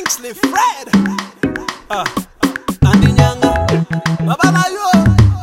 Kingsley Fred, Andy Nyanga, Baba na yo.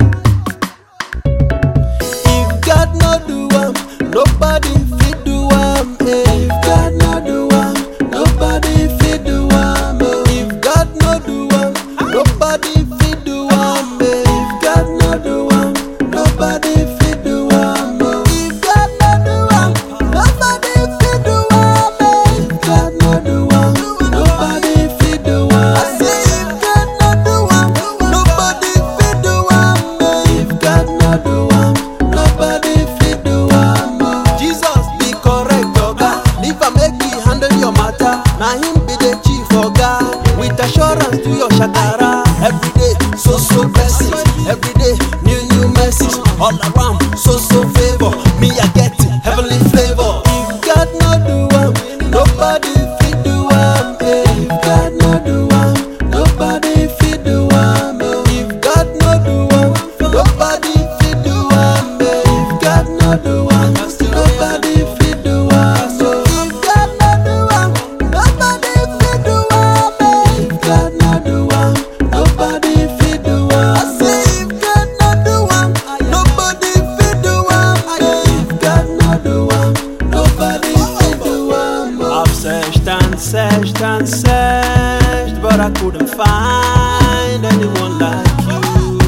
If God no do am, nobody fit do am. If God no do am, nobody fit do am. If God no do am, nobody fit do am. If God no do am, nobody fit do am. If God no do am, nobody fit do am. If God no do am, nobody fit do am. I say if God no do am, nobody fit do am. If God no do am, nobody fit do am. Jesus be correct, oga. If I make me handle your matter, na him be the chief oga. With assurance to your shakara. Every day, so blessings. Every day, new mercies. All around, so favor. Me I get heavenly flavor. If God no do am, nobody fit do am. If God no do am, nobody fit do am. If God no do am, nobody fit do am. If God no do am, nobody fit do am. If God no do am, nobody fit do am. If God no do am, nobody fit do am. I say if God no do am, nobody fit do am. If God no do am, nobody fit do am. I've searched and searched and searched, but I couldn't find anyone like you.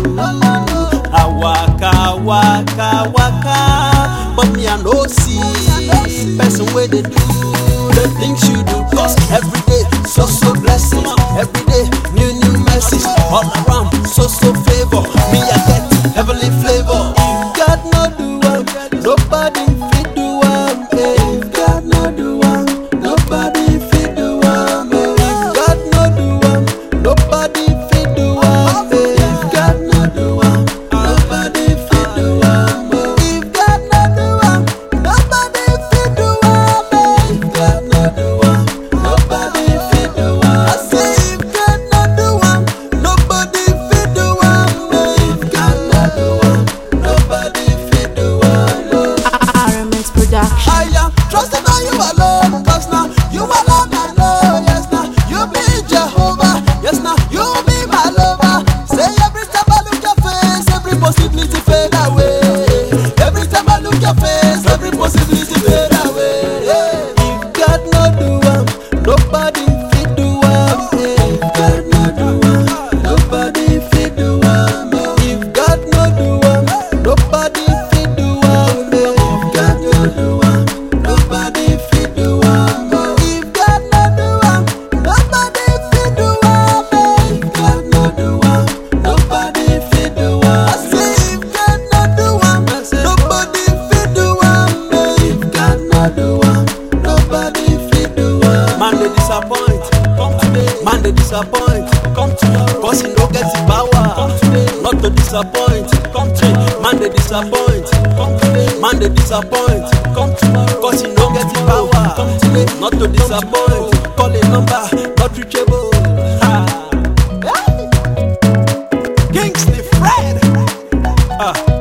I waka, but me I no see person where they do the things you do. Cause every day, so blessings. Every day, new mercies. All around, so favor. Me I get heavenly flavor. If God no do am, nobody fit do am. If God no do am, nobody fit do am. If God no do am, nobody fit do am. If God no do am, nobody fit do am. If God no do am, nobody fit do am. If God no do am, nobody fit do am. I say if God no do am, nobody fit do am. If God no do am, nobody fit do am. RMX Production. I am trusting on you alone, cause now you alone I know. Yes now, you be Jehovah. Yes now, you be my lover. Say every time I look your face, every possibility fade away. Every time I look your face, every possibility fade away. If God no do am, nobody fit do am. If God no do am, nobody fit do am. If God no do am, nobody fit do am. If God no do am, nobody fit do am. If God no do am, nobody fit do am. If God no do am, nobody fit do am. I say if God no do am, nobody fit do am. If God no do am, nobody fit do am. Man they disappoint, come today. Man they disappoint, come tomorrow. Cause he no get the power, come today. Not to disappoint, come today. Man they disappoint, come today. Man they disappoint, come tomorrow. Cause he no get the power, come today. Not to disappoint. Call a number, not reachable. Kingsley Fred.